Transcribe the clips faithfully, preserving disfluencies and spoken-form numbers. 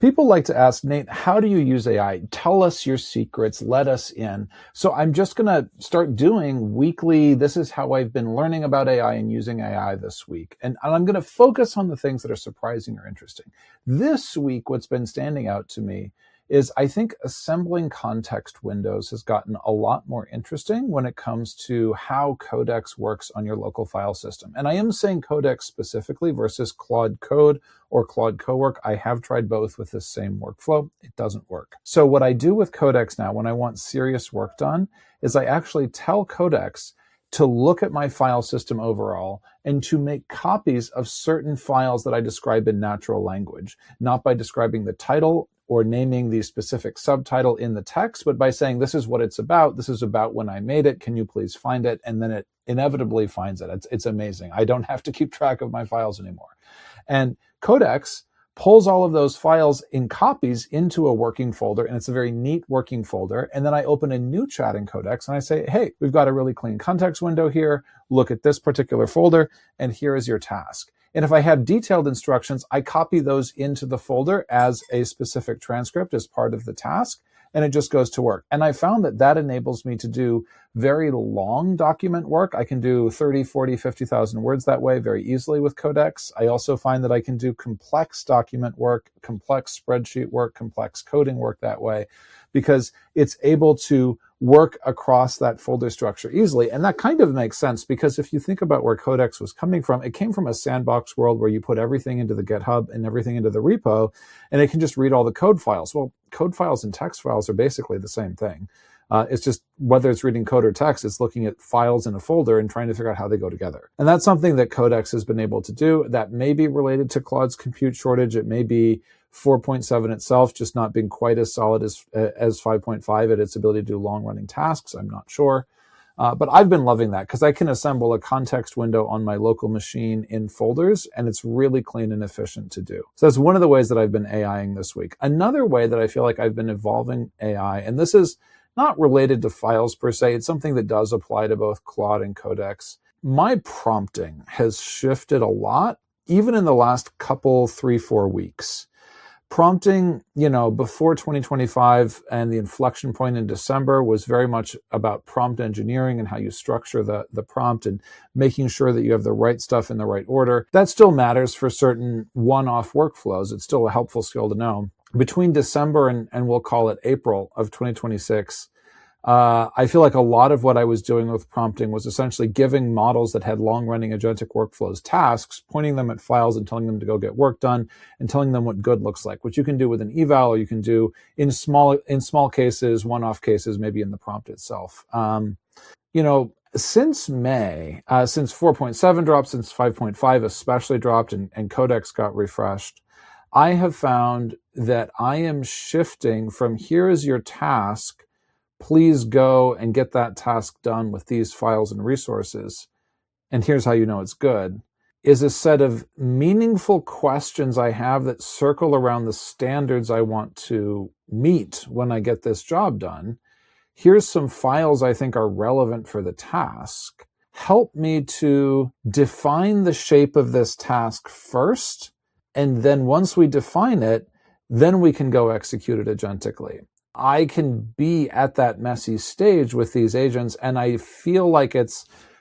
People like to ask, Nate, how do you use A I? Tell us your secrets. Let us in. So I'm just going to start doing weekly. This is how I've been learning about A I and using A I this week. And I'm going to focus on the things that are surprising or interesting. This week, what's been standing out to me is I think assembling context windows has gotten a lot more interesting when it comes to how Codex works on your local file system. And I am saying Codex specifically versus Claude Code or Claude Cowork. I have tried both with this same workflow. It doesn't work. So what I do with Codex now when I want serious work done is I actually tell Codex to look at my file system overall and to make copies of certain files that I describe in natural language, not by describing the title or naming the specific subtitle in the text, but by saying, this is what it's about. This is about when I made it. Can you please find it? And then it inevitably finds it. It's, it's amazing. I don't have to keep track of my files anymore. And Codex pulls all of those files in copies into a working folder, and it's a very neat working folder. And then I open a new chat in Codex and I say, hey, we've got a really clean context window here. Look at this particular folder, and here is your task. And if I have detailed instructions, I copy those into the folder as a specific transcript as part of the task, and it just goes to work. And I found that that enables me to do very long document work. I can do thirty, forty, fifty thousand words that way very easily with Codex. I also find that I can do complex document work, complex spreadsheet work, complex coding work that way, because it's able to work across that folder structure easily. And that kind of makes sense, because if you think about where Codex was coming from, it came from a sandbox world where you put everything into the GitHub and everything into the repo, and it can just read all the code files. Well, code files and text files are basically the same thing. Uh, it's just whether it's reading code or text, it's looking at files in a folder and trying to figure out how they go together. And that's something that Codex has been able to do. That may be related to Claude's compute shortage. It may be four point seven itself just not being quite as solid as as five point five at its ability to do long-running tasks. I'm not sure. Uh, but I've been loving that because I can assemble a context window on my local machine in folders, and it's really clean and efficient to do. So that's one of the ways that I've been AIing this week. Another way that I feel like I've been evolving A I, and this is not related to files per se, it's something that does apply to both Claude and Codex. My prompting has shifted a lot, even in the last couple, three, four weeks. Prompting, you know, before twenty twenty-five and the inflection point in December was very much about prompt engineering and how you structure the, the prompt and making sure that you have the right stuff in the right order. That still matters for certain one-off workflows. It's still a helpful skill to know. Between December and, and we'll call it April of twenty twenty-six, Uh, I feel like a lot of what I was doing with prompting was essentially giving models that had long-running agentic workflows tasks, pointing them at files and telling them to go get work done and telling them what good looks like, which you can do with an eval, or you can do in small in small cases, one-off cases, maybe in the prompt itself. Um, you know, since May, uh, since four point seven dropped, since five point five especially dropped, and, and Codex got refreshed, I have found that I am shifting from here is your task, please go and get that task done with these files and resources, and here's how you know it's good, is a set of meaningful questions I have that circle around the standards I want to meet when I get this job done. Here's some files I think are relevant for the task. Help me to define the shape of this task first, and then once we define it, then we can go execute it agentically. I can be at that messy stage with these agents, and I feel like it's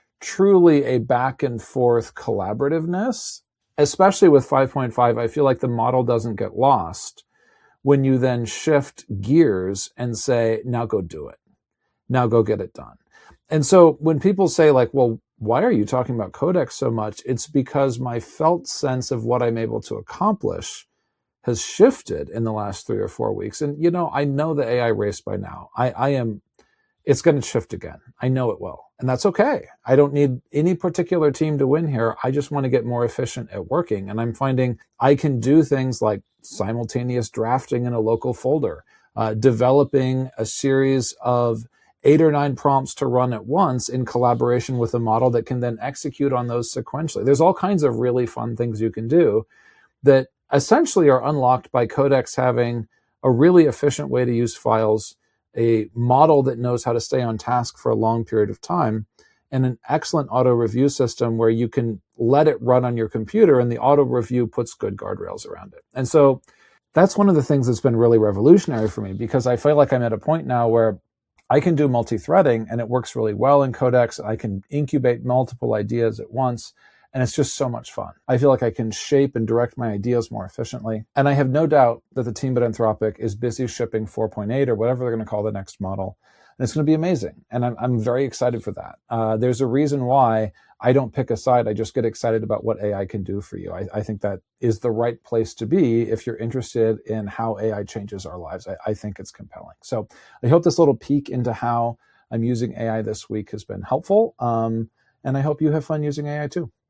truly a back and forth collaborativeness, especially with five point five. I feel like the model doesn't get lost when you then shift gears and say, now go do it. Now go get it done. And so when people say like, well, why are you talking about Codex so much? It's because my felt sense of what I'm able to accomplish has shifted in the last three or four weeks. And, you know, I know the A I race by now. I, I am, it's going to shift again. I know it will. And that's okay. I don't need any particular team to win here. I just want to get more efficient at working. And I'm finding I can do things like simultaneous drafting in a local folder, uh, developing a series of eight or nine prompts to run at once in collaboration with a model that can then execute on those sequentially. There's all kinds of really fun things you can do that essentially are unlocked by Codex having a really efficient way to use files, a model that knows how to stay on task for a long period of time, and an excellent auto review system where you can let it run on your computer and the auto review puts good guardrails around it. And so that's one of the things that's been really revolutionary for me, because I feel like I'm at a point now where I can do multi-threading and it works really well in Codex. I can incubate multiple ideas at once, and it's just so much fun. I feel like I can shape and direct my ideas more efficiently. And I have no doubt that the team at Anthropic is busy shipping four point eight or whatever they're going to call the next model. And it's going to be amazing. And I'm, I'm very excited for that. Uh, there's a reason why I don't pick a side. I just get excited about what A I can do for you. I, I think that is the right place to be if you're interested in how A I changes our lives. I, I think it's compelling. So I hope this little peek into how I'm using A I this week has been helpful. Um, and I hope you have fun using A I too.